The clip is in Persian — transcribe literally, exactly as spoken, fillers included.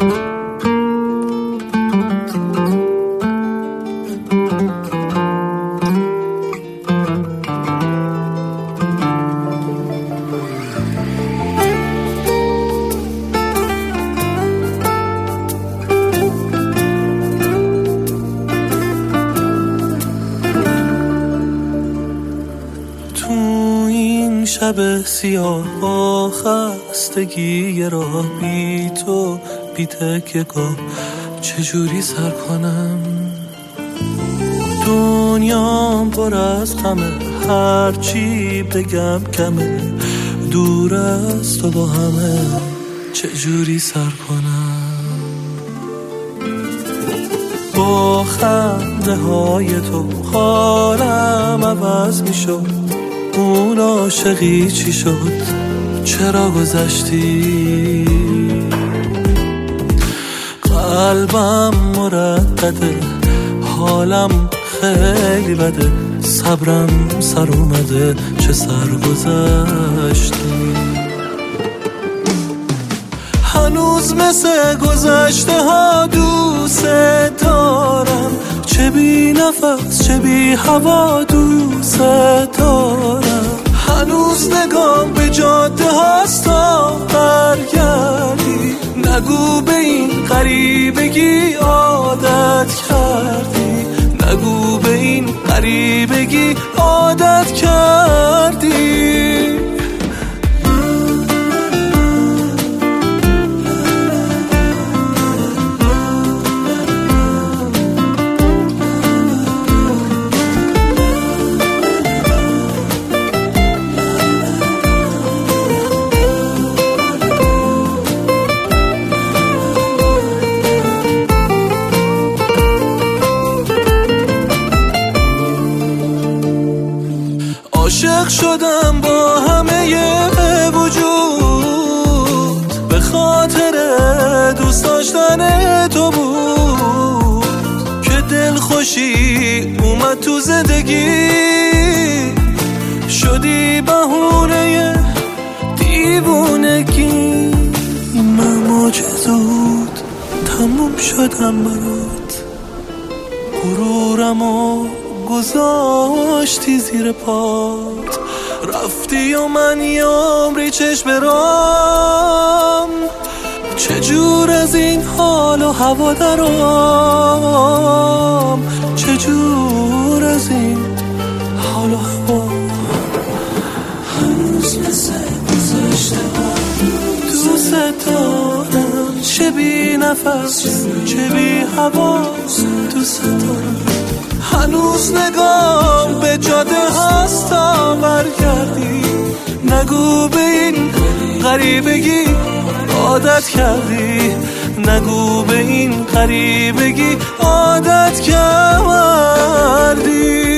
شب سیاه با خستگی راه بی تو بی تکیه گاه چجوری سر کنم؟ دنیام پر از غمه، هرچی بگم کمه، دور از تو با همه چجوری سر کنم؟ با خنده های تو حالم عوض می شد، اون عاشقی چی شد؟ چرا گذشتی؟ قلبم مردده، حالم خیلی بده، صبرم سر اومده، چه سر گذشتی؟ هنوز مثل گذشته ها دوست دارم، چه بی نفس چه بی هوا دوست دارم. هنوز نگام به جاده هاست تا برگردی، نگو به این غریبگی عادت کردی، نگو به این غریبگی عادت کردی. عاشق شدم با همه وجود، به خاطر دوست داشتن تو بود که دل خوشی اومد تو زندگی، شدی بهونه دیوونگی. من معجزود تموم شدم برات، غرورمو گذاشتی زیر پات، رفتی و من یه عمری چشم برام، چجور از این حال و هوا درام، چجور از این حال و هوا. هنوز مثل گذشته ها دوست دارم، چه بی نفس چه بی هوا دوست دارم. هنوز نگام به جاده هست تا برگردی، نگو به این غریبگی عادت کردی، نگو به این غریبگی عادت کردی.